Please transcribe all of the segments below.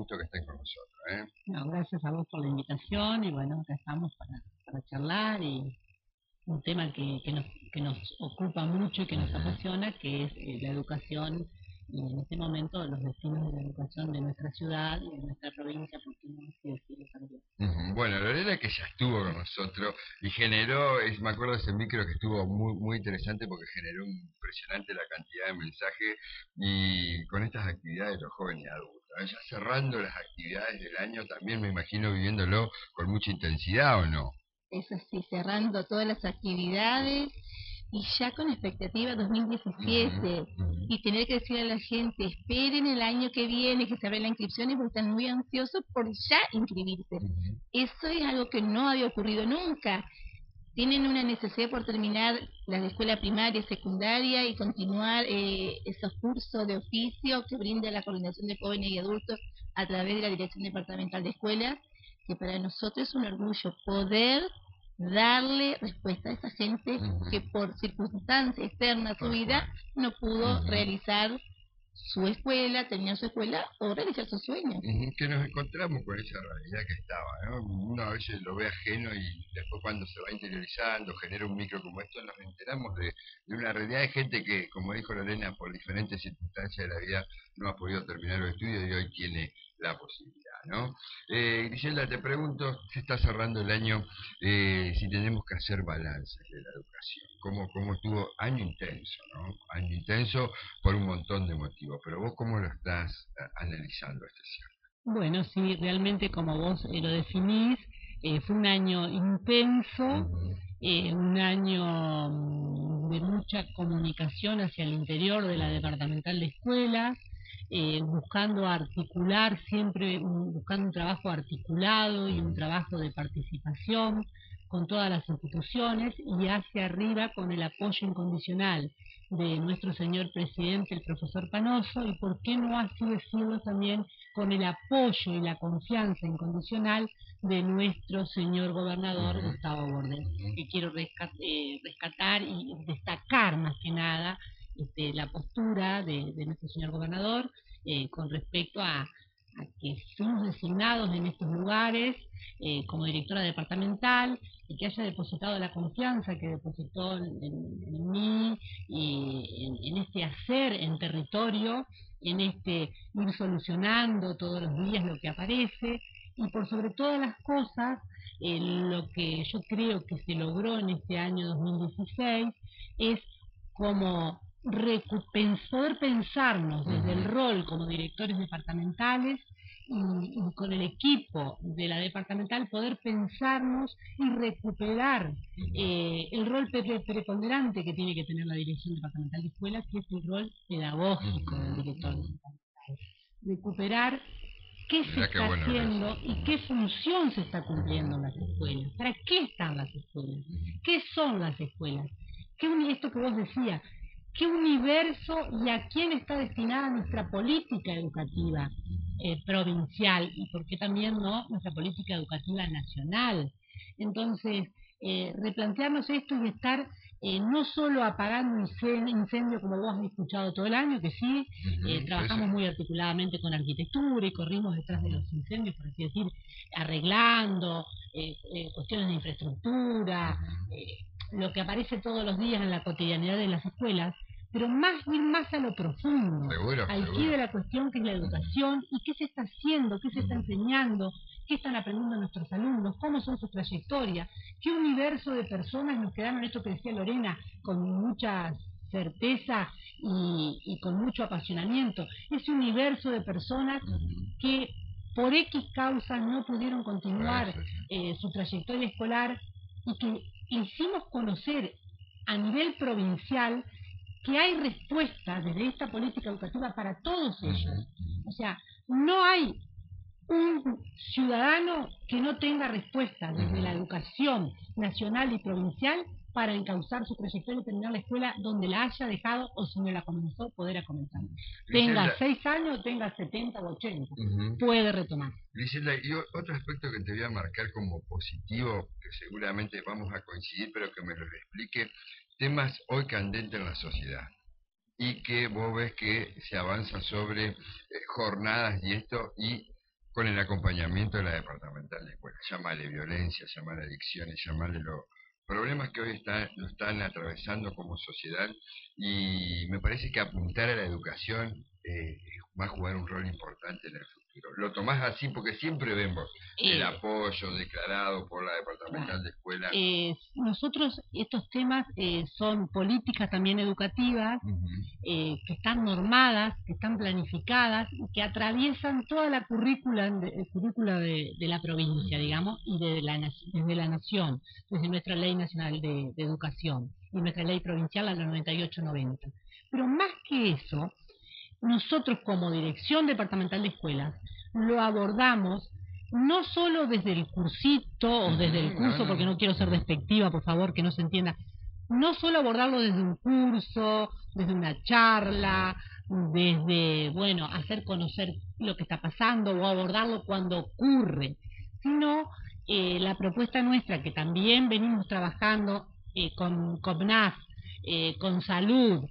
gusto que estén con nosotros, ¿eh? No, gracias a vos por la invitación y bueno, acá estamos para charlar y un tema que nos ocupa mucho y que nos Ujú. apasiona, que es la educación y en este momento los destinos de la educación de nuestra ciudad y de nuestra provincia, porque no así decirlo también. Ujú. Bueno, Lorena que ya estuvo con nosotros y generó, me acuerdo de ese micro que estuvo muy interesante porque generó impresionante la cantidad de mensajes y con estas actividades de los jóvenes y adultos, ¿eh? Ya cerrando las actividades del año también me imagino viviéndolo con mucha intensidad, ¿o no? Es así, cerrando todas las actividades y ya con expectativa Ujú, 2017 ujú, y tener que decir a la gente, esperen el año que viene que se abre la inscripción y porque están muy ansiosos por ya inscribirse. ujú. Eso es algo que no había ocurrido nunca. Tienen una necesidad por terminar la escuela primaria, secundaria y continuar esos cursos de oficio que brinda la Coordinación de Jóvenes y Adultos a través de la Dirección Departamental de Escuelas, que para nosotros es un orgullo poder darle respuesta a esa gente Ujú. que por circunstancias externas a su Tal vida cual. no pudo Ujú. realizar su escuela, terminar su escuela o realizar sus sueños. Ujú. Que nos encontramos con esa realidad que estaba, ¿no? Uno a veces lo ve ajeno y después cuando se va interiorizando, genera un micro como esto, nos enteramos de una realidad de gente que, como dijo Lorena, por diferentes circunstancias de la vida no ha podido terminar los estudios y hoy tiene la posibilidad, ¿no? Griselda, te pregunto, se está cerrando el año, si tenemos que hacer balances de la educación. ¿Cómo estuvo? Año intenso, ¿no? Año intenso por un montón de motivos, pero vos cómo lo estás analizando este cierre. Bueno, sí, realmente como vos lo definís, fue un año intenso, Ujú, un año de mucha comunicación hacia el interior de la departamental de escuelas, buscando articular siempre, buscando un trabajo articulado y un ujú, trabajo de participación con todas las instituciones y hacia arriba con el apoyo incondicional de nuestro señor presidente, el profesor Panoso, y por qué no así decirlo también con el apoyo y la confianza incondicional de nuestro señor gobernador ujú, Gustavo Bordel, ujú. que quiero rescatar y destacar más que nada la postura de nuestro señor gobernador con respecto a que fuimos designados en estos lugares como directora departamental y que haya depositado la confianza que depositó en mí y en este hacer en territorio, en este ir solucionando todos los días lo que aparece y por sobre todas las cosas lo que yo creo que se logró en este año 2016 es como poder pensarnos desde el Ujú. rol como directores departamentales y con el equipo de la departamental poder pensarnos y recuperar el rol preponderante que tiene que tener la dirección departamental de escuelas, que es el rol pedagógico del Ujú, director ujú. departamental. Recuperar qué se Mirá qué está bueno eso. haciendo y Ujú, qué función se está cumpliendo ujú, en las ujú, escuelas, para qué están las escuelas, ujú. qué son las escuelas, esto que vos decías, qué universo y a quién está destinada nuestra política educativa provincial y por qué también no nuestra política educativa nacional. Entonces, replantearnos esto y estar no solo apagando incendios como vos has escuchado todo el año, que sí, Ujú. Sí, sí. trabajamos muy articuladamente con arquitectura y corrimos detrás de los incendios, por así decir, arreglando cuestiones de infraestructura, Ujú. lo que aparece todos los días en la cotidianidad de las escuelas, pero más ir más a lo profundo, Seguro, al quid seguro. de la cuestión que es la Ujú, educación y qué se está haciendo, qué se está ujú. enseñando, qué están aprendiendo nuestros alumnos, cómo son sus trayectorias, qué universo de personas nos quedaron, esto que decía Lorena, con mucha certeza y con mucho apasionamiento, ese universo de personas Ujú. que por X causas no pudieron Sí, continuar sí, sí. su trayectoria escolar y que hicimos conocer a nivel provincial que hay respuestas desde esta política educativa para todos Ujú, ellos. ujú. O sea, no hay un ciudadano que no tenga respuestas desde la Ujú. educación nacional y provincial para encauzar su trayectoria y terminar la escuela donde la haya dejado o si no la comenzó, poder comenzar. Tenga Griselda, 6 años, tenga 70 o 80, ujú. puede retomar. Griselda, y otro aspecto que te voy a marcar como positivo, que seguramente vamos a coincidir, pero que me lo explique, temas hoy candentes en la sociedad y que vos ves que se avanza sobre jornadas y esto, y con el acompañamiento de la departamental de escuela. Llámale violencia, llámale adicciones, llámale los problemas que hoy lo están atravesando como sociedad, y me parece que apuntar a la educación va a jugar un rol importante en el futuro. Lo tomás así porque siempre vemos el apoyo declarado por la departamental de escuela. Nosotros, estos temas son políticas también educativas, que están normadas, que están planificadas y que atraviesan toda la currícula de la provincia, digamos, y desde la nación, desde nuestra Ley Nacional de Educación y nuestra Ley Provincial, la 98-90. Pero más que eso, nosotros como Dirección Departamental de Escuelas lo abordamos no solo desde el cursito o desde el curso, porque no quiero ser despectiva, por favor, que no se entienda, no solo abordarlo desde un curso, desde una charla, desde, bueno, hacer conocer lo que está pasando o abordarlo cuando ocurre, sino la propuesta nuestra, que también venimos trabajando con COPNAF, con salud,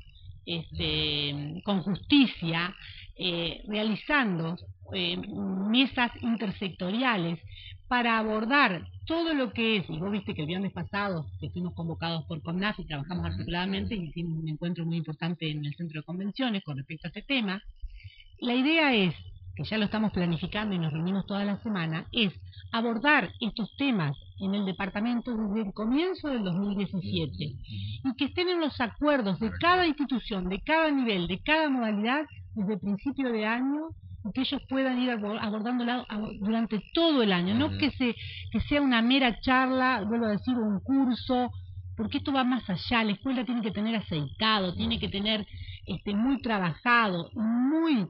con justicia, realizando mesas intersectoriales para abordar todo lo que es, y vos viste que el viernes pasado que fuimos convocados por COPNAF y trabajamos articuladamente y hicimos un encuentro muy importante en el centro de convenciones con respecto a este tema. La idea es, que ya lo estamos planificando y nos reunimos toda la semana, es abordar estos temas en el departamento desde el comienzo del 2017 y que estén en los acuerdos de cada institución, de cada nivel, de cada modalidad desde el principio de año, y que ellos puedan ir abordándolo durante todo el año, no que sea una mera charla, vuelvo a decir, un curso, porque esto va más allá. La escuela tiene que tener aceitado, tiene que tener muy trabajado, muy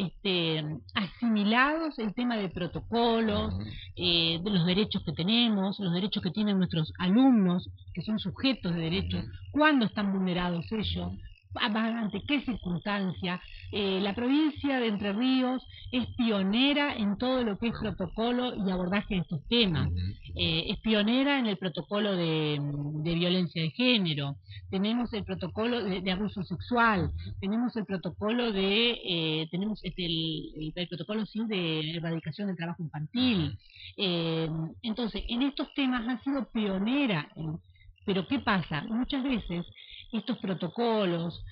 asimilados el tema de protocolos, de los derechos que tenemos, los derechos que tienen nuestros alumnos, que son sujetos de derechos, cuándo están vulnerados ellos, ante qué circunstancia. La provincia de Entre Ríos es pionera en todo lo que es protocolo y abordaje de estos temas. Es pionera en el protocolo de violencia de género, tenemos el protocolo de abuso sexual, tenemos el protocolo tenemos el protocolo sí, de erradicación del trabajo infantil. Entonces, en estos temas ha sido pionera. Pero ¿qué pasa? Muchas veces estos protocolos,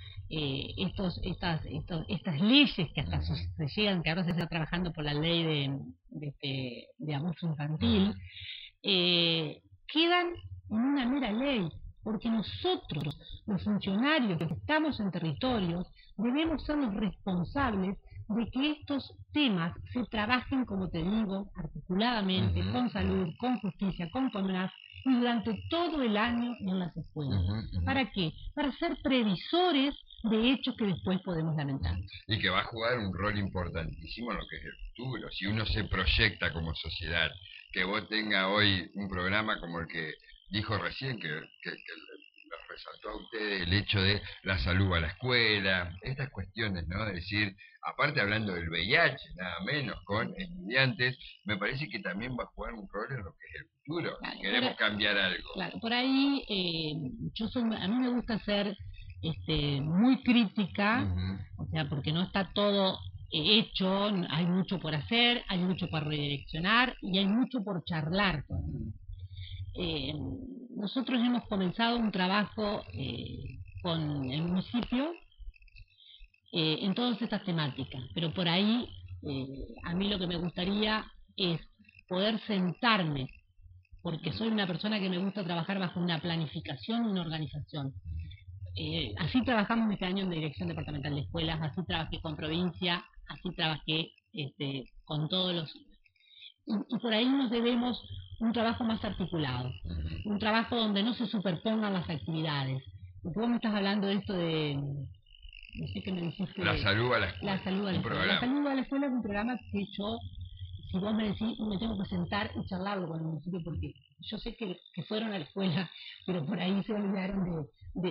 estas leyes que hasta se llegan, que ahora se está trabajando por la ley de abuso infantil, quedan en una mera ley, porque nosotros, los funcionarios que estamos en territorios, debemos ser los responsables de que estos temas se trabajen, como te digo, articuladamente, con salud, con justicia, con CONAF, y durante todo el año en las escuelas. ¿Para qué? Para ser previsores de hechos que después podemos lamentar. Y que va a jugar un rol importantísimo en lo que es el futuro. Si uno se proyecta como sociedad, que vos tengas hoy un programa como el que dijo recién, que los resaltó a ustedes, el hecho de la salud a la escuela, estas cuestiones, ¿no? Es decir, aparte hablando del VIH, nada menos, con estudiantes, me parece que también va a jugar un rol en lo que es el futuro, claro, si queremos cambiar algo. Claro, por ahí a mí me gusta ser muy crítica, o sea, porque no está todo hecho, hay mucho por hacer, hay mucho por redireccionar y hay mucho por charlar. Nosotros hemos comenzado un trabajo con el municipio en todas estas temáticas, pero por ahí a mí lo que me gustaría es poder sentarme, porque soy una persona que me gusta trabajar bajo una planificación y una organización. Así trabajamos este año en Dirección Departamental de Escuelas, así trabajé con provincia, así trabajé con todos los... Y por ahí nos debemos un trabajo más articulado, un trabajo donde no se superpongan las actividades. Porque vos me estás hablando de esto de... No sé qué me dijiste. La salud a la escuela. La salud a la escuela. La salud a la escuela es un programa que yo, si vos me decís, me tengo que sentar y charlarlo con el municipio, porque yo sé que fueron a la escuela, pero por ahí se olvidaron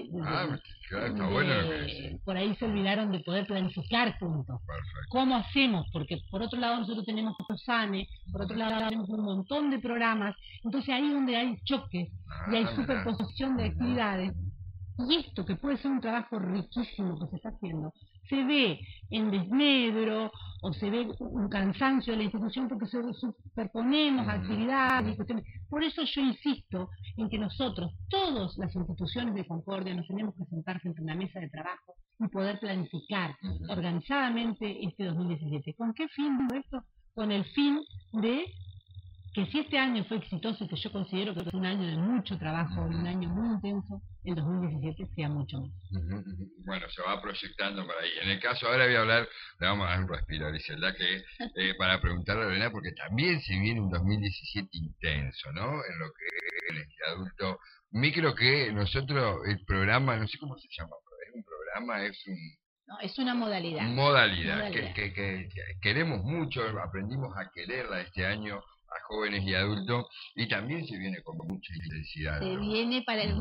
por ahí se olvidaron de poder planificar juntos. Perfecto. ¿Cómo hacemos? Porque por otro lado nosotros tenemos SANE, por otro lado tenemos un montón de programas, entonces ahí es donde hay choques y hay superposición de actividades. Y esto, que puede ser un trabajo riquísimo que se está haciendo, se ve en desmedro o se ve un cansancio de la institución porque superponemos actividades y cuestiones. Por eso yo insisto en que nosotros, todas las instituciones de Concordia, nos tenemos que sentar frente a una mesa de trabajo y poder planificar organizadamente este 2017. ¿Con qué fin de esto? Con el fin de que si este año fue exitoso, que yo considero que es un año de mucho trabajo, un año muy intenso, el 2017 sea mucho más. Bueno, se va proyectando por ahí. En el caso, ahora voy a hablar, le vamos a dar un respiro a Griselda, que para preguntarle a Lorena, porque también se viene un 2017 intenso, ¿no? En lo que en este adulto micro, que nosotros, el programa, no sé cómo se llama, pero es un programa, es un... No, es una modalidad. Modalidad. Que queremos mucho, aprendimos a quererla este año, a jóvenes y adultos, y también se viene con mucha intensidad. Se viene para el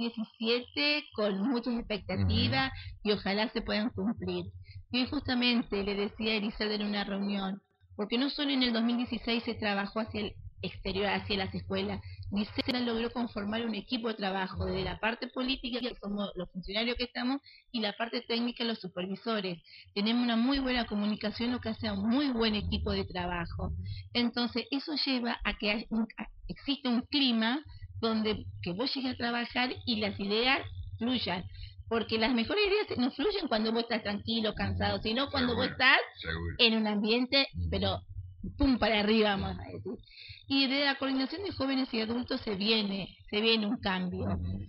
2017 con muchas expectativas y ojalá se puedan cumplir. Y hoy justamente le decía a Griselda en una reunión, porque no solo en el 2016 se trabajó hacia el exterior, hacia las escuelas, Griselda logró conformar un equipo de trabajo desde la parte política, que somos los funcionarios que estamos, y la parte técnica, los supervisores. Tenemos una muy buena comunicación, lo que hace un muy buen equipo de trabajo. Entonces, eso lleva a que exista un clima donde que vos llegues a trabajar y las ideas fluyan. Porque las mejores ideas no fluyen cuando vos estás tranquilo, cansado, sino cuando vos estás en un ambiente, pero pum para arriba, vamos a decir. Y de la coordinación de jóvenes y adultos se viene un cambio.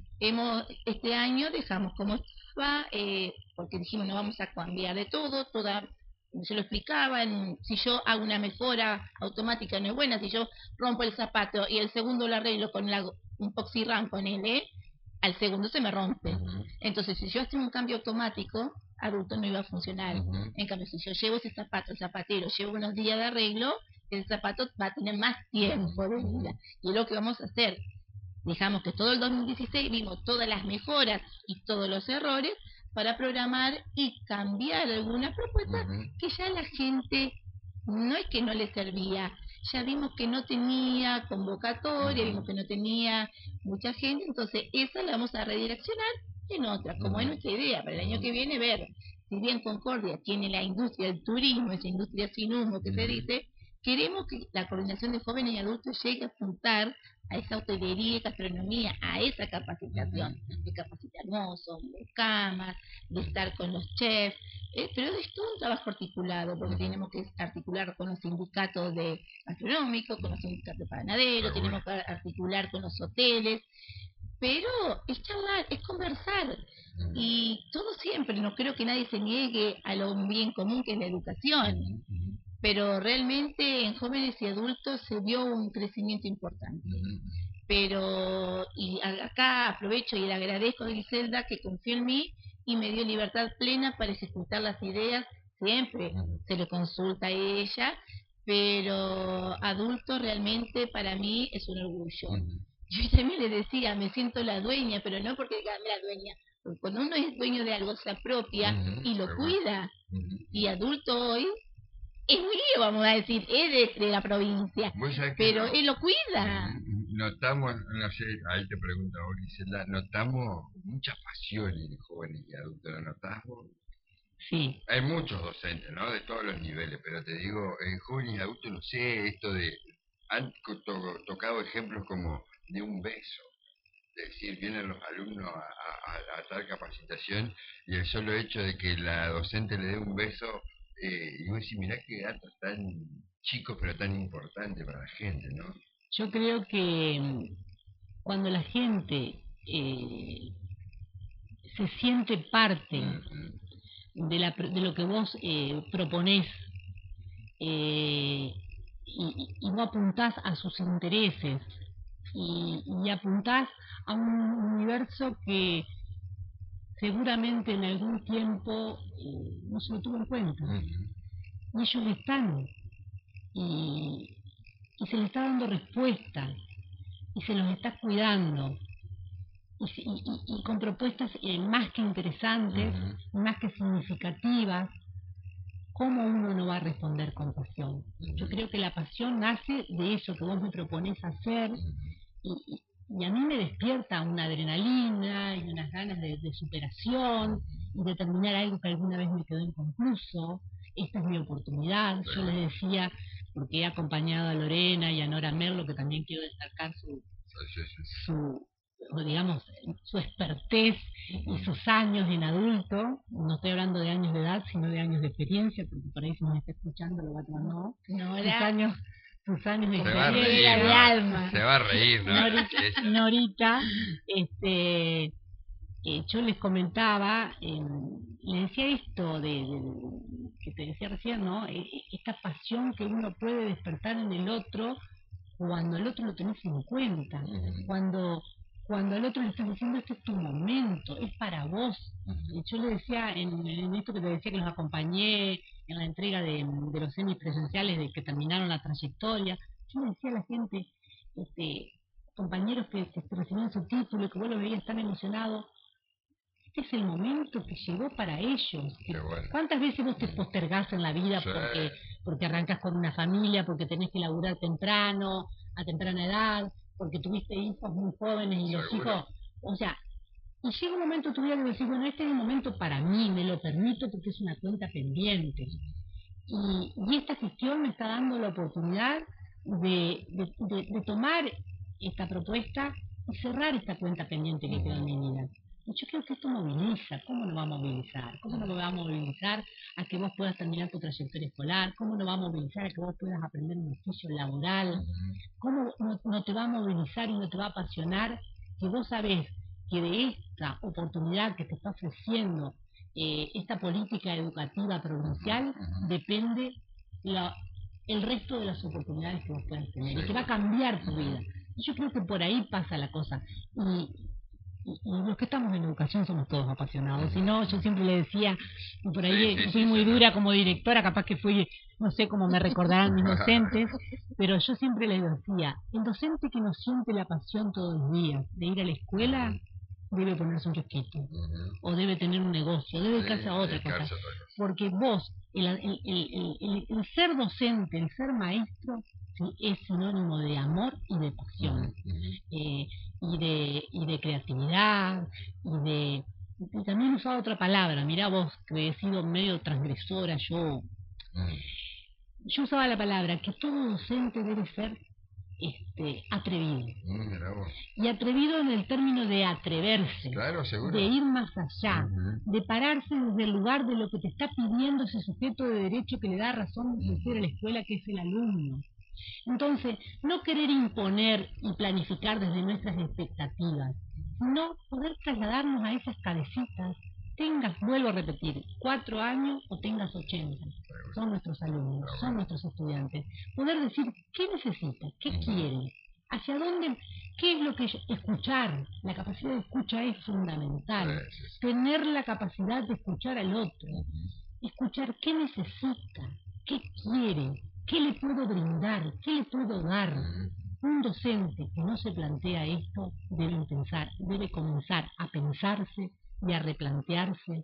Este año dejamos como va, porque dijimos no vamos a cambiar de todo, yo lo explicaba, si yo hago una mejora automática no es buena, si yo rompo el zapato y el segundo lo arreglo con un poxirram con él, al segundo se me rompe. Entonces si yo hacía un cambio automático, adulto no iba a funcionar. En cambio, si yo llevo ese zapato, el zapatero, llevo unos días de arreglo, el zapato va a tener más tiempo de vida. Y es lo que vamos a hacer. Dejamos que todo el 2016 vimos todas las mejoras y todos los errores para programar y cambiar algunas propuestas que ya la gente no es que no le servía, ya vimos que no tenía convocatoria, vimos que no tenía mucha gente, entonces esa la vamos a redireccionar en otra, como es nuestra idea para el año que viene, ver si bien Concordia tiene la industria del turismo, esa industria sin humo que se dice, queremos que la coordinación de jóvenes y adultos llegue a apuntar a esa hotelería y gastronomía, a esa capacitación, de capacitar mozos, de camas, de estar con los chefs, pero es todo un trabajo articulado, porque tenemos que articular con los sindicatos gastronómicos, con los sindicatos panaderos, tenemos que articular con los hoteles, pero es charlar, es conversar, y todo siempre, no creo que nadie se niegue a lo bien común que es la educación, pero realmente en jóvenes y adultos se vio un crecimiento importante. Pero, y acá aprovecho y le agradezco a Griselda que confió en mí y me dio libertad plena para ejecutar las ideas, siempre se le consulta a ella, pero adulto realmente para mí es un orgullo. Yo también le decía, me siento la dueña, pero no porque diga la dueña, porque cuando uno es dueño de algo se apropia y lo cuida, y adulto hoy es mío, vamos a decir, es de la provincia, pero él lo cuida. Notamos, no sé, ahí te pregunto a Griselda, notamos mucha pasión en jóvenes y adultos, ¿lo notamos? Sí. Hay muchos docentes, ¿no? De todos los niveles, pero te digo, en jóvenes y adultos, no sé, esto de, han tocado ejemplos como de un beso. Es decir, vienen los alumnos a tal capacitación y el solo hecho de que la docente le dé un beso, y vos decís, mirá qué datos tan chicos pero tan importantes para la gente, ¿no? Yo creo que cuando la gente se siente parte de lo que vos proponés y no apuntás a sus intereses y apuntás a un universo que seguramente en algún tiempo no se lo tuvo en cuenta. Y ellos están y se les está dando respuesta y se los está cuidando y con propuestas más que interesantes, más que significativas. ¿Cómo uno no va a responder con pasión? Yo creo que la pasión nace de eso que vos me proponés hacer y a mí me despierta una adrenalina y unas ganas de superación y de terminar algo que alguna vez me quedó inconcluso. Esta es mi oportunidad. Yo les decía, porque he acompañado a Lorena y a Nora Merlo, que también quiero destacar su o digamos, su expertez y sus años en adulto. No estoy hablando de años de edad, sino de años de experiencia, porque por ahí si nos está escuchando lo va a tomar, sus años de experiencia de alma. Se va a reír, ¿no? Norita, yo les comentaba, les decía esto que te decía recién, ¿no? Esta pasión que uno puede despertar en el otro cuando el otro lo tenés en cuenta, cuando al otro le estás diciendo este es tu momento, es para vos. Yo le decía en esto que te decía que los acompañé en la entrega de los semipresenciales de que terminaron la trayectoria, yo le decía a la gente, compañeros que recibieron su título, que vos lo veías tan emocionado, este es el momento que llegó para ellos. Bueno. ¿Cuántas veces vos te postergás en la vida porque arrancas con una familia, porque tenés que laburar temprano, a temprana edad, porque tuviste hijos muy jóvenes y los hijos, o sea, y llega un momento en tu vida que decís, bueno, este es el momento para mí, me lo permito porque es una cuenta pendiente. Y esta gestión me está dando la oportunidad de tomar esta propuesta y cerrar esta cuenta pendiente que quedó en mi vida. Y yo creo que esto moviliza. ¿Cómo no va a movilizar? ¿Cómo no va a movilizar a que vos puedas terminar tu trayectoria escolar? ¿Cómo no va a movilizar a que vos puedas aprender un oficio laboral? ¿Cómo no te va a movilizar y no te va a apasionar que vos sabés que de esta oportunidad que te está ofreciendo esta política educativa provincial depende el resto de las oportunidades que vos puedas tener y que va a cambiar tu vida? Y yo creo que por ahí pasa la cosa. Y los que estamos en educación somos todos apasionados. Si no, yo siempre le decía, y por ahí fui muy dura como directora, capaz que fui, no sé cómo me recordarán mis docentes, pero yo siempre les decía, el docente que no siente la pasión todos los días de ir a la escuela, debe ponerse un kiosquito, o debe tener un negocio, debe dedicarse a otra cosa. Porque vos, el ser docente, el ser maestro, es sinónimo de amor y de pasión, y de creatividad, y también usaba otra palabra. Mirá vos, que he sido medio transgresora, yo usaba la palabra que todo docente debe ser atrevido. Y atrevido en el término de atreverse, de ir más allá, de pararse desde el lugar de lo que te está pidiendo ese sujeto de derecho que le da razón de ser a la escuela, que es el alumno. Entonces, no querer imponer y planificar desde nuestras expectativas, sino poder trasladarnos a esas cabecitas, tengas, vuelvo a repetir, 4 años o tengas 80, son nuestros alumnos, son nuestros estudiantes. Poder decir, ¿qué necesita? ¿Qué quiere? ¿Hacia dónde? ¿Qué es lo que escuchar? La capacidad de escucha es fundamental. Tener la capacidad de escuchar al otro. Escuchar qué necesita, qué quiere, qué le puedo brindar, qué le puedo dar. Un docente que no se plantea esto debe comenzar a pensarse y a replantearse,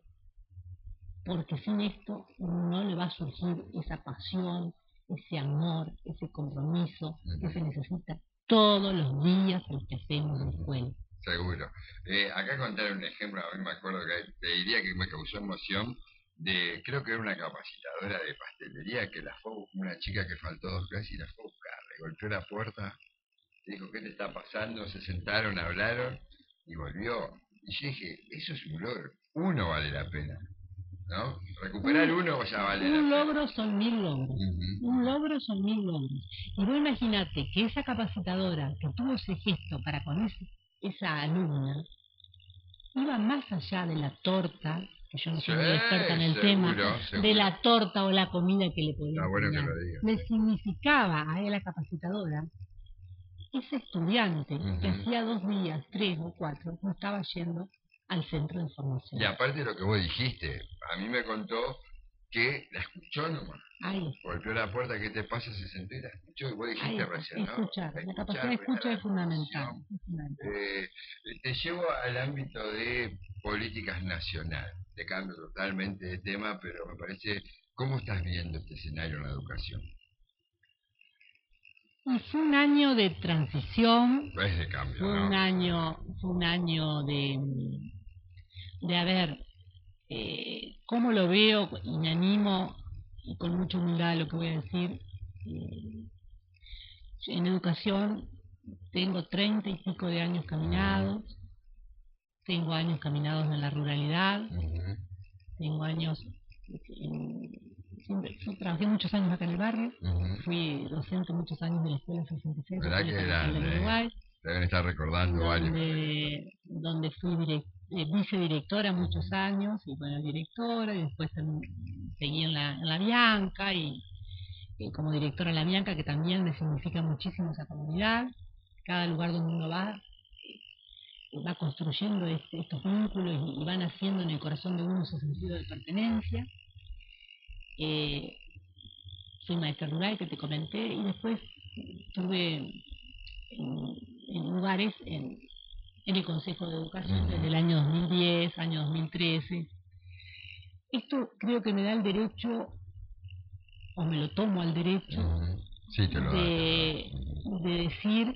porque sin esto no le va a surgir esa pasión, ese amor, ese compromiso que se necesita todos los días en los que hacemos la escuela. Seguro. Acá contar un ejemplo, a mí me acuerdo que te diría que me causó emoción, creo que era una capacitadora de pastelería que la fue una chica que faltó 2 clases y la fue a buscar, le golpeó la puerta, dijo, ¿qué te está pasando? Se sentaron, hablaron y volvió. Y yo dije, eso es un logro, uno vale la pena, ¿no? Recuperar uno ya vale la pena. Un logro son 1000 logros, un logro son 1000 logros. Y vos imaginate que esa capacitadora que tuvo ese gesto para con esa alumna, iba más allá de la torta, que yo no soy muy experta en el tema, de la torta o la comida que le podía enseñar. Le significaba a la capacitadora ese estudiante que hacía 2 días, 3 o 4, no estaba yendo al centro de formación. Y aparte de lo que vos dijiste, a mí me contó que la escuchó nomás. Golpeó la puerta, ¿qué te pasa? Se sentó y la escuchó, y vos dijiste recién, ¿no? Escuchar, la capacidad de escucha es fundamental. Te llevo al ámbito de políticas nacionales. Te cambio totalmente de tema, pero me parece, ¿cómo estás viendo este escenario en la educación? Y fue un año de transición, Es de cambio, fue ¿no? un año de a ver, cómo lo veo y me animo, y con mucha humildad a lo que voy a decir. En educación tengo 30 y pico de años caminados, tengo años caminados en la ruralidad, tengo años, trabajé muchos años acá en el barrio, fui docente muchos años de la Escuela 66, ¿Verdad que de Uruguay, deben estar recordando varios? donde fui vicedirectora muchos años, y bueno, directora, y después seguí en la Bianca, y como directora en la Bianca, que también me significa muchísimo esa comunidad. Cada lugar donde uno va construyendo estos vínculos y van haciendo en el corazón de uno ese sentido de pertenencia. Soy maestra rural, que te comenté, y después estuve en lugares en el Consejo de Educación desde el año 2010, año 2013. Esto creo que me da el derecho, o me lo tomo al derecho, sí, te lo de decir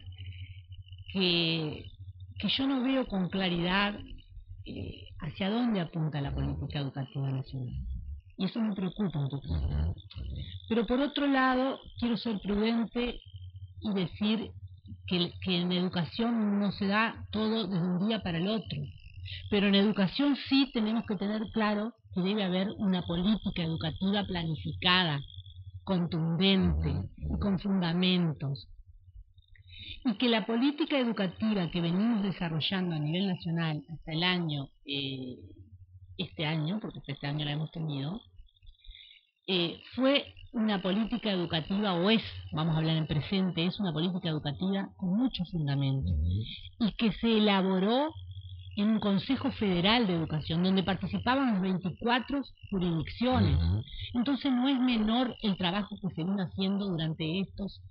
que yo no veo con claridad hacia dónde apunta la política educativa nacional. Y eso me preocupa un poco. Pero por otro lado, quiero ser prudente y decir que en educación no se da todo de un día para el otro. Pero en educación sí tenemos que tener claro que debe haber una política educativa planificada, contundente y con fundamentos. Y que la política educativa que venimos desarrollando a nivel nacional hasta el año, este año, porque este año la hemos tenido, fue una política educativa, o es, vamos a hablar en presente, es una política educativa con muchos fundamentos, y que se elaboró en un Consejo Federal de Educación, donde participaban las 24 jurisdicciones. Entonces no es menor el trabajo que se vino haciendo durante estos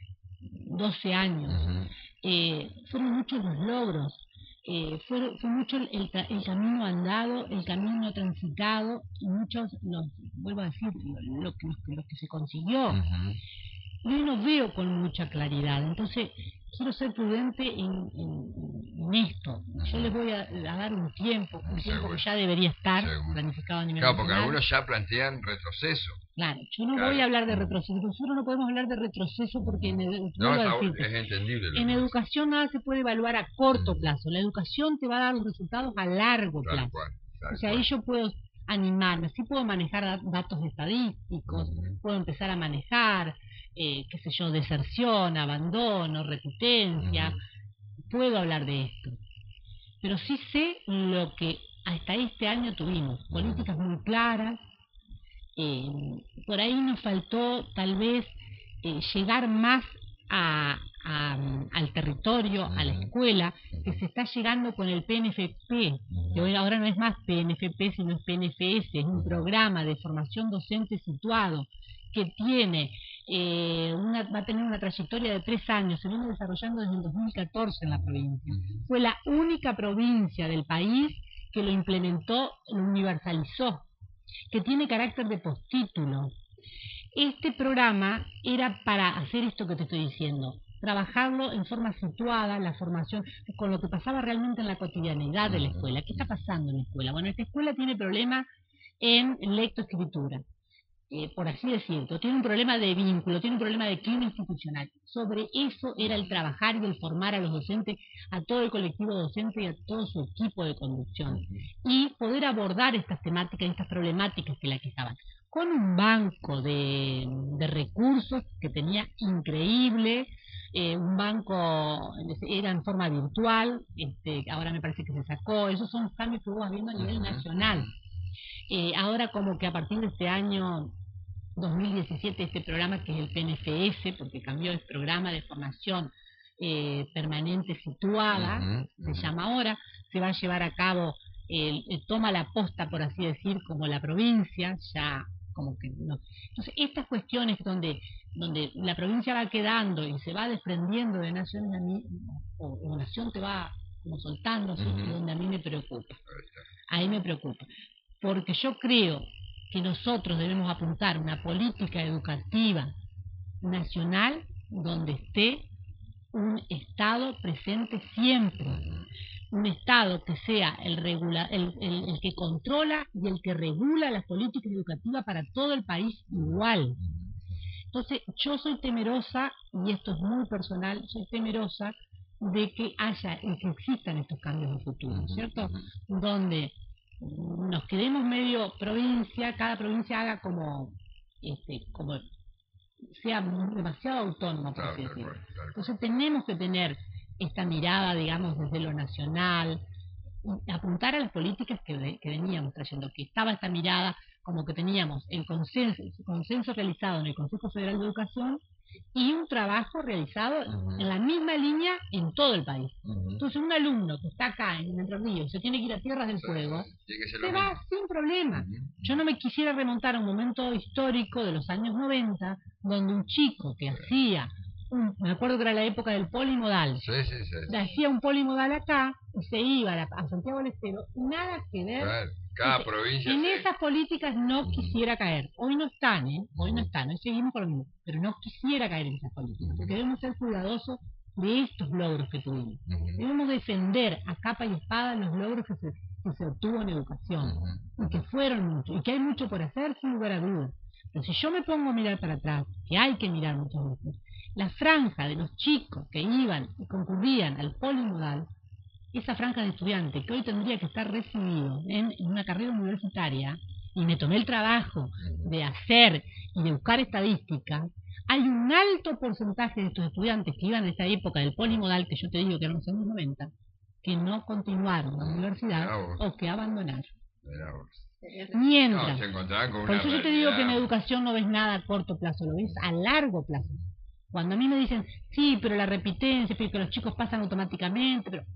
12 años. Fueron muchos los logros, fue mucho el camino andado, el camino transitado, y muchos, vuelvo a decir, lo que se consiguió. Yo no veo con mucha claridad, entonces quiero ser prudente en esto. Yo les voy a dar un tiempo que ya debería estar planificado a nivel nacional. Porque algunos ya plantean retroceso. Claro, yo no voy a hablar de retroceso. Nosotros no podemos hablar de retroceso porque es entendible. En educación nada se puede evaluar a corto plazo. La educación te va a dar los resultados a largo plazo. O sea, ahí yo puedo animarme, sí puedo manejar datos estadísticos, puedo empezar a manejar, qué sé yo, deserción, abandono, repitencia, puedo hablar de esto. Pero sí sé lo que hasta este año tuvimos, políticas muy claras. Por ahí nos faltó tal vez llegar más al territorio, a la escuela, que se está llegando con el PNFP, que hoy ahora no es más PNFP, sino es PNFS, es un programa de formación docente situado, que tiene va a tener una trayectoria de 3 años, se viene desarrollando desde el 2014 en la provincia. Fue la única provincia del país que lo implementó, lo universalizó, que tiene carácter de postítulo. Este programa era para hacer esto que te estoy diciendo, trabajarlo en forma situada, la formación, con lo que pasaba realmente en la cotidianidad de la escuela. ¿Qué está pasando en la escuela? Bueno, esta escuela tiene problemas en lectoescritura, por así decirlo, tiene un problema de vínculo, tiene un problema de clima institucional. Sobre eso era el trabajar y el formar a los docentes, a todo el colectivo docente y a todo su equipo de conducción, y poder abordar estas temáticas y estas problemáticas que la quejaban, con un banco de recursos que tenía increíble. Un banco era en forma virtual, ahora me parece que se sacó. Esos son los cambios que hubo viendo a nivel nacional. Ahora como que a partir de este año 2017 este programa, que es el PNFS, porque cambió el programa de formación permanente situada, se llama ahora, se va a llevar a cabo, toma la posta, por así decir, como la provincia, ya como que no. Entonces estas cuestiones donde la provincia va quedando y se va desprendiendo de naciones, a mí, o nación te va como soltando, ¿sí? Donde a mí me preocupa. Ahí me preocupa. Porque yo creo que nosotros debemos apuntar una política educativa nacional donde esté un Estado presente siempre, un Estado que sea el que controla y el que regula las políticas educativas para todo el país igual. Entonces, yo soy temerosa, y esto es muy personal, soy temerosa de que haya y que existan estos cambios de futuro, ¿cierto? Donde nos quedemos medio provincia, cada provincia haga como sea demasiado autónoma, por así decirlo. Entonces tenemos que tener esta mirada, digamos, desde lo nacional, apuntar a las políticas que veníamos trayendo, que estaba esta mirada como que teníamos el consenso realizado en el Consejo Federal de Educación y un trabajo realizado en la misma línea en todo el país. Entonces un alumno que está acá en Entre Ríos, se tiene que ir a Tierras del Fuego, se va sin problema. Yo no me quisiera remontar a un momento histórico de los años 90, donde un chico que hacía, me acuerdo que era la época del polimodal, hacía un polimodal acá y se iba a Santiago del Estero, nada que ver. Claro, cada provincia. En esas políticas no quisiera caer. Hoy no están, hoy no están, hoy seguimos con lo mismo, pero no quisiera caer en esas políticas, porque debemos ser cuidadosos de estos logros que tuvimos. Debemos defender a capa y espada los logros que se obtuvo en educación, y que fueron muchos, y que hay mucho por hacer sin lugar a dudas. Pero si yo me pongo a mirar para atrás, que hay que mirar muchas veces, la franja de los chicos que iban y concurrían al polimodal, esa franja de estudiantes que hoy tendría que estar recibido en una carrera universitaria, y me tomé el trabajo de hacer y de buscar estadísticas, hay un alto porcentaje de estos estudiantes que iban en esta época del polimodal, que yo te digo que eran los años 90, que no continuaron la universidad o que abandonaron. Mientras, por eso yo te digo que en educación no ves nada a corto plazo, lo ves a largo plazo. Cuando a mí me dicen, sí, pero la repitencia, porque los chicos pasan automáticamente, pero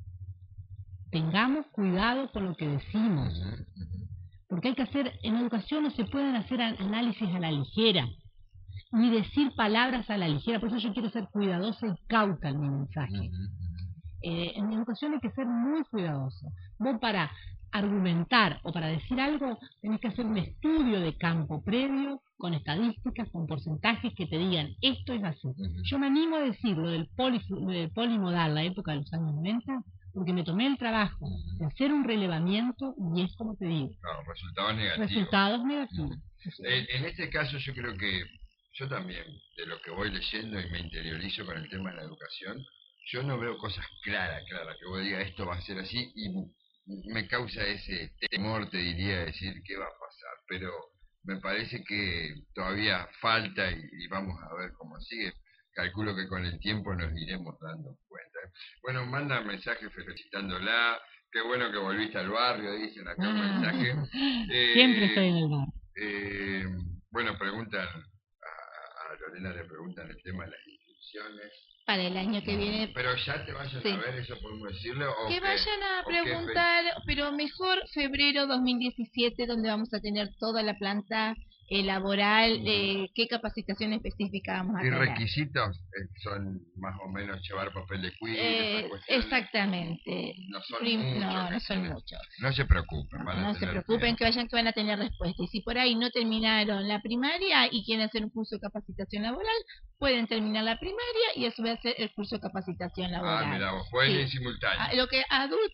tengamos cuidado con lo que decimos, porque hay que hacer, en educación no se pueden hacer análisis a la ligera, ni decir palabras a la ligera, por eso yo quiero ser cuidadosa y cauta en mi mensaje. En educación hay que ser muy cuidadoso. Vos para argumentar o para decir algo tenés que hacer un estudio de campo previo, con estadísticas, con porcentajes que te digan esto es así. Yo me animo a decir lo del polimodal, la época de los años 90, porque me tomé el trabajo de hacer un relevamiento y es como te digo. Claro, resultados negativos. En este caso yo creo que yo también, de lo que voy leyendo y me interiorizo con el tema de la educación, yo no veo cosas claras, que vos digas esto va a ser así, y me causa ese temor, te diría, de decir qué va a pasar, pero me parece que todavía falta y vamos a ver cómo sigue. Calculo que con el tiempo nos iremos dando cuenta. Bueno, manda mensaje felicitándola, qué bueno que volviste al barrio, dicen acá un mensaje. Siempre estoy en el barrio. Bueno, preguntan, a Lorena le preguntan el tema de las inscripciones. Para el año que viene. Pero ya te vayan a ver, eso podemos decirlo. Que vayan a preguntar, pero mejor febrero 2017, donde vamos a tener toda la planta laboral, qué capacitación específica vamos a tener. ¿Y requisitos? Son más o menos llevar papel de cuidado. Exactamente. No son muchos. No son muchos. No se preocupen. No se preocupen, que van a tener respuesta. Y si por ahí no terminaron la primaria y quieren hacer un curso de capacitación laboral, pueden terminar la primaria y a su vez hacer el curso de capacitación laboral. Mira, vos pueden ir simultáneo. Lo que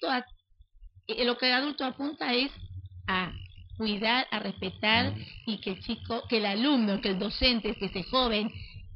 adulto apunta es a cuidar, a respetar, y que el alumno, que el docente, que ese joven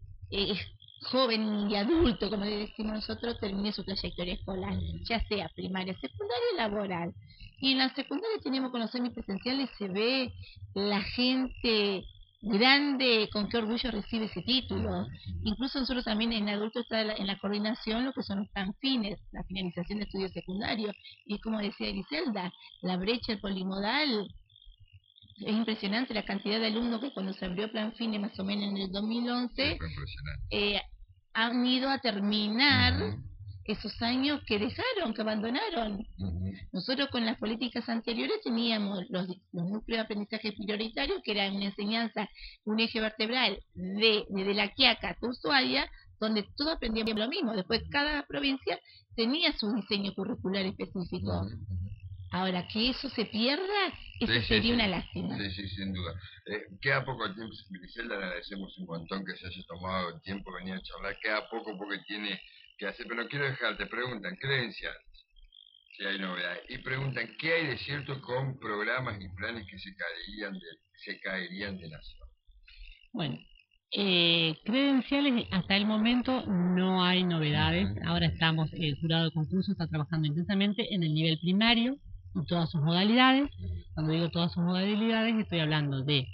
y adulto, como le decimos nosotros, termine su trayectoria escolar, ya sea primaria, secundaria y laboral. Y en la secundaria tenemos con los semipresenciales, se ve la gente grande, con qué orgullo recibe ese título. Incluso nosotros también en adultos está en la coordinación lo que son los planfines, la finalización de estudios secundarios, y como decía Griselda, la brecha, el polimodal. Es impresionante la cantidad de alumnos que cuando se abrió Planfine más o menos en el 2011 han ido a terminar esos años que dejaron, que abandonaron. Nosotros con las políticas anteriores teníamos los núcleos de aprendizaje prioritario, que era una enseñanza, un eje vertebral desde La Quiaca hasta Ushuaia, donde todos aprendíamos lo mismo. Después cada provincia tenía su diseño curricular específico. Ahora, que eso se pierda, eso Sí, sería sí, una sí. lástima. Sí, sí, sin duda. Queda poco tiempo, Griselda, le agradecemos un montón que se haya tomado el tiempo de venir a charlar. Queda poco porque tiene que hacer, pero no quiero dejarte. Preguntan, credenciales, si hay novedades. Y preguntan, ¿qué hay de cierto con programas y planes que se caerían de nación? Bueno, credenciales, hasta el momento no hay novedades. Ahora estamos, el jurado de concurso está trabajando intensamente en el nivel primario y todas sus modalidades. Cuando digo todas sus modalidades, estoy hablando de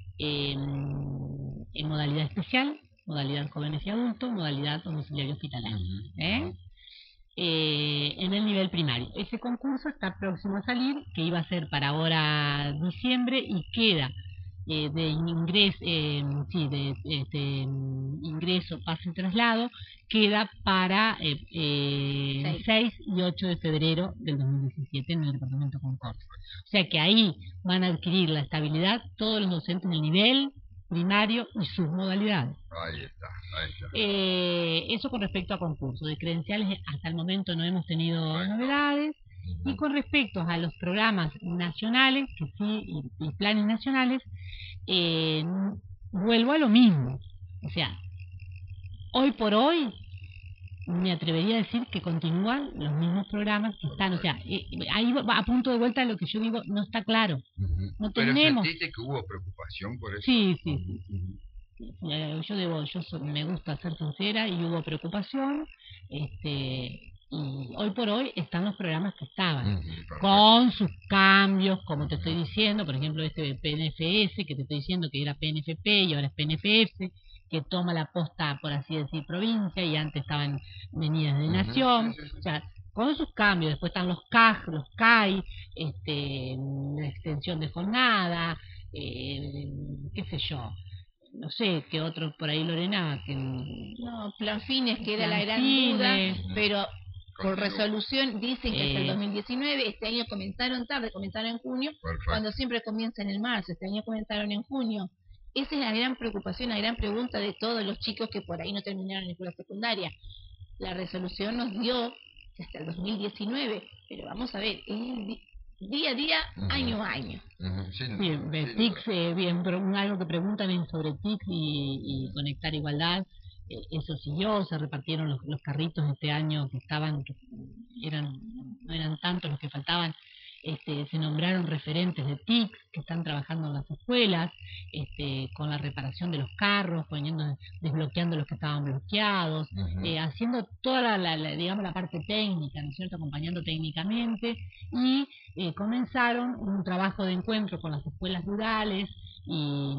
en modalidad especial, modalidad jóvenes y adultos, modalidad domiciliario hospitalario. En el nivel primario. Ese concurso está próximo a salir, que iba a ser para ahora diciembre, y queda de ingreso, ingreso, pase y traslado, queda para 6 y 8 de febrero del 2017 en el departamento Concordia. O sea que ahí van a adquirir la estabilidad todos los docentes del nivel primario y sus modalidades. Ahí está. Eso con respecto a concursos. De credenciales hasta el momento no hemos tenido novedades. Y con respecto a los programas nacionales, que sí, y planes nacionales, vuelvo a lo mismo. O sea, hoy por hoy me atrevería a decir que continúan los mismos programas que están. O sea, ahí va a punto de vuelta a lo que yo digo, no está claro. No tenemos. ¿Pero sentiste que hubo preocupación por eso? Sí. Me gusta ser sincera, y hubo preocupación, y hoy por hoy están los programas que estaban, con sus cambios, como te estoy diciendo, por ejemplo este PNFS, que te estoy diciendo que era PNFP y ahora es PNFS, que toma la posta, por así decir, provincia, y antes estaban venidas de nación, o sea, con sus cambios. Después están los CAJ, los CAI, la extensión de jornada, qué sé yo, no sé, qué otro por ahí, Lorena, que no, Planfines, que era la gran duda, pero por resolución dicen que es el 2019. Este año comenzaron tarde, comenzaron en junio, cuando siempre comienzan en marzo. Este año comenzaron en junio. Esa es la gran preocupación, la gran pregunta de todos los chicos que por ahí no terminaron en escuela secundaria. La resolución nos dio que hasta el 2019, pero vamos a ver, día a día, año a año. Bien, TICS, algo que preguntan es sobre TICS y Conectar Igualdad. Eso siguió, se repartieron los carritos este año que estaban, no eran tantos los que faltaban. Se nombraron referentes de TIC que están trabajando en las escuelas, con la reparación de los carros, desbloqueando los que estaban bloqueados, haciendo toda digamos, la parte técnica, ¿no es cierto?, acompañando técnicamente, y comenzaron un trabajo de encuentro con las escuelas rurales y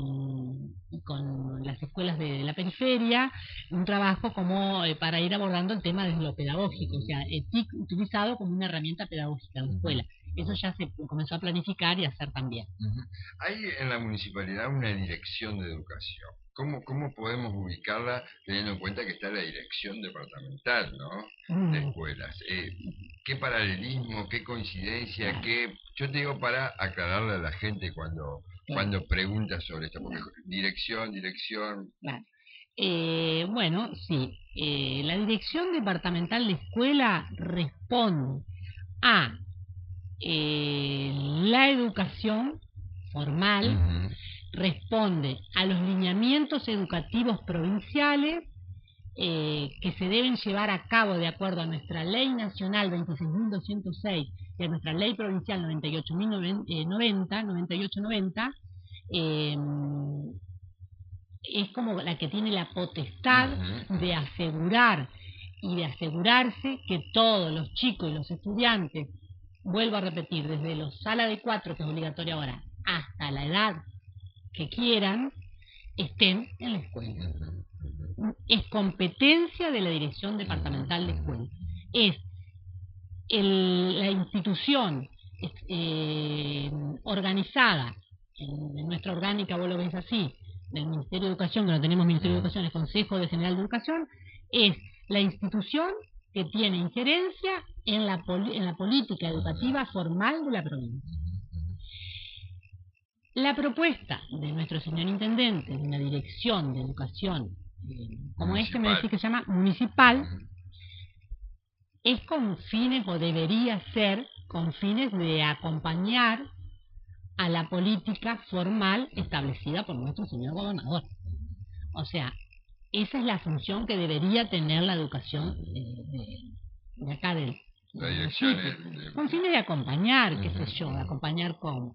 con las escuelas de la periferia, un trabajo como para ir abordando el tema de lo pedagógico, o sea, el TIC utilizado como una herramienta pedagógica en la escuela. Eso ya se comenzó a planificar y a hacer también. Hay en la municipalidad una dirección de educación. ¿Cómo podemos ubicarla teniendo en cuenta que está la dirección departamental, ¿no?, de escuelas? ¿Qué paralelismo, qué coincidencia, yo te digo para aclararle a la gente cuando pregunta sobre esto, porque dirección. Claro. Bueno, sí. La dirección departamental de escuela responde a la educación formal, responde a los lineamientos educativos provinciales que se deben llevar a cabo de acuerdo a nuestra ley nacional 26.206 y a nuestra ley provincial 9890, es como la que tiene la potestad de asegurar y de asegurarse que todos los chicos y los estudiantes, vuelvo a repetir, desde la sala de 4, que es obligatoria ahora, hasta la edad que quieran, estén en la escuela. Es competencia de la Dirección Departamental de Escuela. Es la institución organizada, en nuestra orgánica, vos lo ves así, del Ministerio de Educación, que no tenemos Ministerio de Educación, el Consejo General de Educación, es la institución que tiene injerencia en la política educativa formal de la provincia. La propuesta de nuestro señor Intendente de una dirección de educación, como me decís que se llama municipal, es con fines, o debería ser, con fines de acompañar a la política formal establecida por nuestro señor gobernador. O sea, esa es la función que debería tener la educación de acá del La dirección con fines de acompañar, qué sé yo, de acompañar con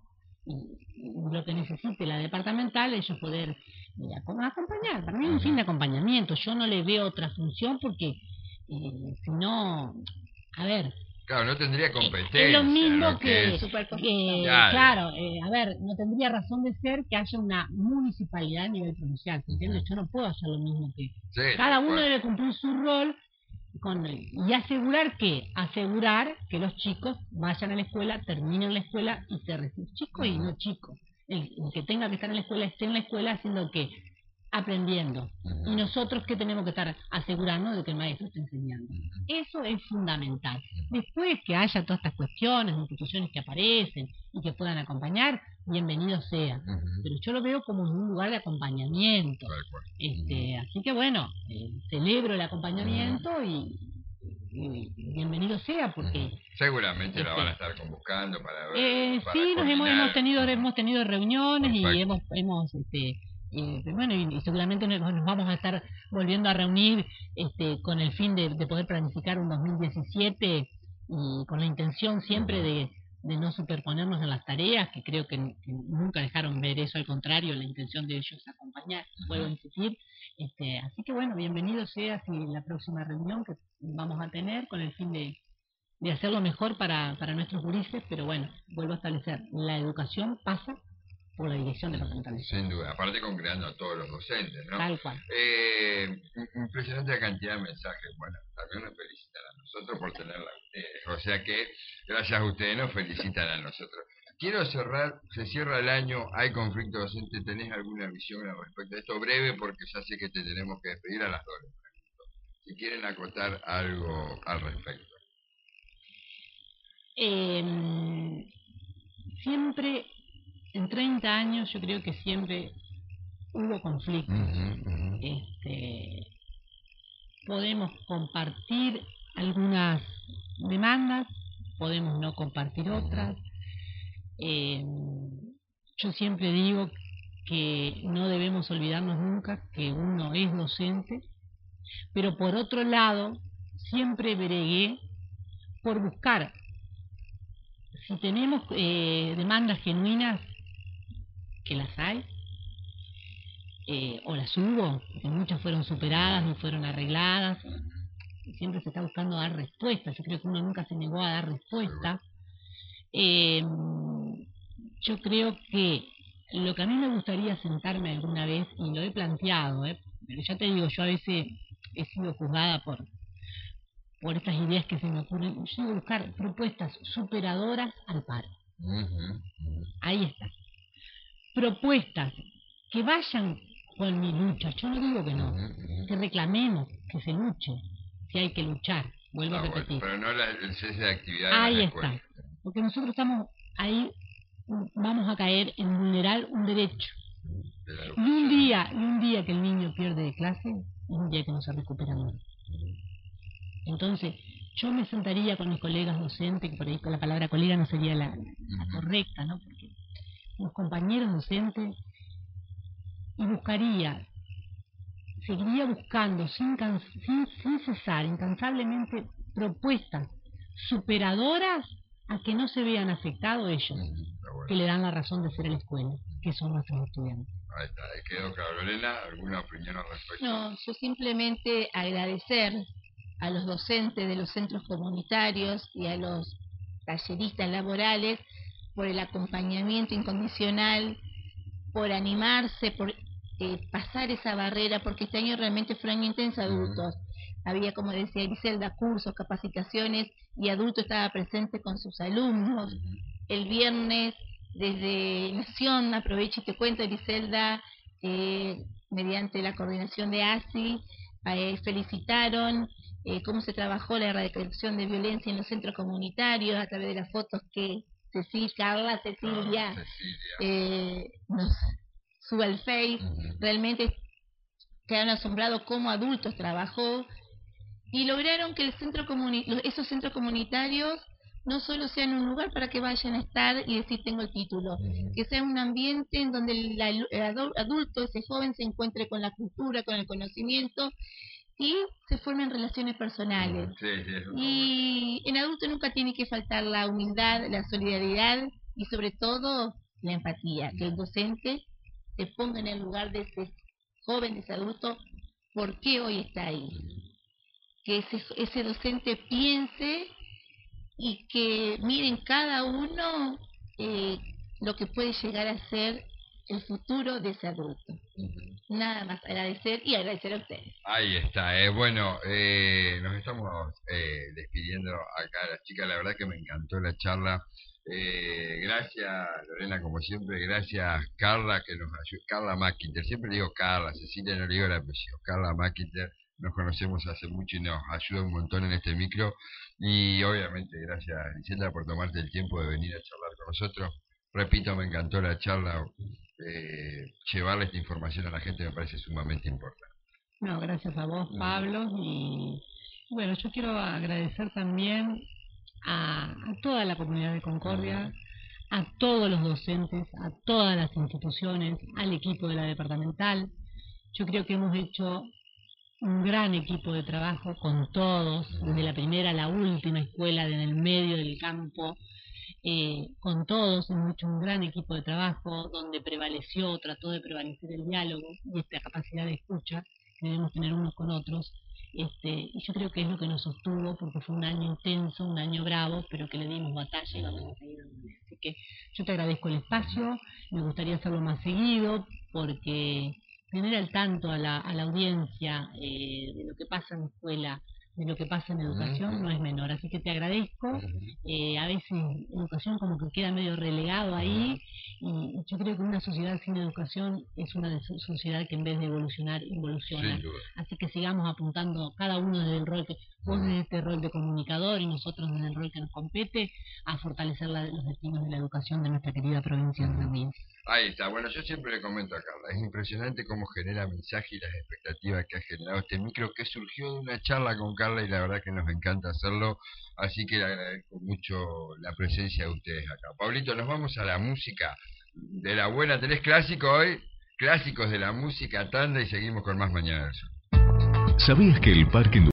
lo que necesite la departamental, ellos poder acompañar. Para mí es un fin de acompañamiento. Yo no le veo otra función porque si no, a ver, claro, no tendría competencia. es lo mismo ¿no? que claro, a ver, no tendría razón de ser que haya una municipalidad a nivel provincial, ¿entiendes? Yo no puedo hacer lo mismo que sí, cada uno debe cumplir su rol y asegurar que los chicos vayan a la escuela, terminen la escuela y se reciban. Chico y no chico. El que tenga que estar en la escuela esté en la escuela haciendo que aprendiendo. Y nosotros que tenemos que estar asegurando de que el maestro esté enseñando. Eso es fundamental. Después que haya todas estas cuestiones, instituciones que aparecen y que puedan acompañar, bienvenido sea. Pero yo lo veo como un lugar de acompañamiento. Así que bueno, celebro el acompañamiento y bienvenido sea porque seguramente la van a estar convocando para ver, para sí, hemos tenido reuniones. Perfecto. Y hemos bueno, y seguramente nos vamos a estar volviendo a reunir con el fin de poder planificar un 2017 y con la intención siempre de no superponernos en las tareas, que creo que nunca dejaron ver eso, al contrario, la intención de ellos acompañar, vuelvo a insistir. Así que bueno, bienvenido sea la próxima reunión que vamos a tener con el fin de hacerlo mejor para nuestros gurises, pero bueno, vuelvo a establecer, la educación pasa por la dirección departamental. Sin duda, aparte congregando a todos los docentes, ¿no? Tal cual. Impresionante la cantidad de mensajes. Bueno, también nos felicitan a nosotros por tenerla ustedes. O sea que, gracias a ustedes nos felicitan a nosotros. Quiero cerrar, se cierra el año, hay conflicto docente, ¿tenés alguna visión al respecto de esto? Breve, porque ya sé que te tenemos que despedir a las 2. Si quieren acotar algo al respecto. Siempre, en 30 años, yo creo que siempre hubo conflictos. Podemos compartir algunas demandas, podemos no compartir otras. Yo siempre digo que no debemos olvidarnos nunca que uno es docente, pero por otro lado, siempre bregué por buscar, si tenemos demandas genuinas, que las hay, o las hubo, porque muchas fueron superadas y fueron arregladas, siempre se está buscando dar respuesta. Yo creo que uno nunca se negó a dar respuesta. Yo creo que lo que a mí me gustaría sentarme alguna vez, y lo he planteado, pero ya te digo, yo a veces he sido juzgada por estas ideas que se me ocurren, yo voy a buscar propuestas superadoras al paro. Ahí está. Propuestas que vayan con mi lucha. Yo no digo que no, que reclamemos, que se luche, si hay que luchar. Vuelvo a repetir. Pero no el cese de actividad. Ahí está. Porque nosotros estamos ahí, vamos a caer en vulnerar un derecho. Y un día que el niño pierde de clase, es un día que no se recupera más. Entonces, yo me sentaría con mis colegas docentes, que por ahí con la palabra colega no sería la correcta, ¿no? Porque los compañeros docentes, y seguiría buscando sin cesar, incansablemente, propuestas superadoras a que no se vean afectados ellos, que le dan la razón de ser a la escuela, que son nuestros estudiantes. Ahí está, quedó claro. Lorena, ¿alguna opinión al respecto? No, yo simplemente agradecer a los docentes de los centros comunitarios y a los talleristas laborales por el acompañamiento incondicional, por animarse, por pasar esa barrera, porque este año realmente fue un año intenso adultos. Había, como decía Griselda, cursos, capacitaciones, y adulto estaba presente con sus alumnos. El viernes, desde Nación, aprovecho y te cuento, Griselda, mediante la coordinación de ASI, felicitaron cómo se trabajó la erradicación de violencia en los centros comunitarios a través de las fotos que Cecilia nos sube al Face. Realmente quedaron asombrados cómo adultos trabajó y lograron que esos centros comunitarios no solo sea en un lugar para que vayan a estar y decir tengo el título, que sea un ambiente en donde el adulto, ese joven, se encuentre con la cultura, con el conocimiento y se formen relaciones personales. Sí, sí, eso está bueno. Y en adulto nunca tiene que faltar la humildad, la solidaridad y sobre todo la empatía, que el docente se ponga en el lugar de ese joven, de ese adulto, por qué hoy está ahí. Que ese docente piense y que miren cada uno lo que puede llegar a ser el futuro de ese adulto. Nada más, agradecer y agradecer a ustedes. Ahí está, bueno, nos estamos despidiendo acá las chicas, la verdad que me encantó la charla. Gracias Lorena, como siempre, gracias Carla, que nos ayudó, Carla McIntyre, siempre digo Carla, Cecilia no le digo el apellido, Carla McIntyre, nos conocemos hace mucho y nos ayuda un montón en este micro, y obviamente gracias Griselda por tomarte el tiempo de venir a charlar con nosotros. Repito, me encantó la charla, llevarle esta información a la gente me parece sumamente importante. No, gracias a vos, Pablo. Y bueno, yo quiero agradecer también a toda la comunidad de Concordia, a todos los docentes, a todas las instituciones, al equipo de la departamental. Yo creo que hemos hecho un gran equipo de trabajo con todos, desde la primera a la última escuela, en el medio del campo. Con todos hemos hecho un gran equipo de trabajo donde trató de prevalecer el diálogo y esta capacidad de escucha que debemos tener unos con otros. Y yo creo que es lo que nos sostuvo, porque fue un año intenso, un año bravo, pero que le dimos batalla y vamos a seguir dándole. Así que yo te agradezco el espacio, me gustaría hacerlo más seguido, porque tener al tanto a la audiencia de lo que pasa en la escuela, de lo que pasa en educación, no es menor. Así que te agradezco. A veces educación como que queda medio relegado ahí, y yo creo que una sociedad sin educación es una sociedad que en vez de evolucionar, involuciona. Así que sigamos apuntando cada uno desde el rol que vos, desde este rol de comunicador y nosotros desde el rol que nos compete, a fortalecer los destinos de la educación de nuestra querida provincia de Entre Ríos. Ahí está, bueno, yo siempre le comento a Carla, es impresionante cómo genera mensaje y las expectativas que ha generado este micro, que surgió de una charla con Carla y la verdad que nos encanta hacerlo, así que le agradezco mucho la presencia de ustedes acá. Pablito, nos vamos a la música de la buena, ¿tenés clásico hoy? Clásicos de la música, tanda, y seguimos con más Mañana del Sur. ¿Sabías que el Parque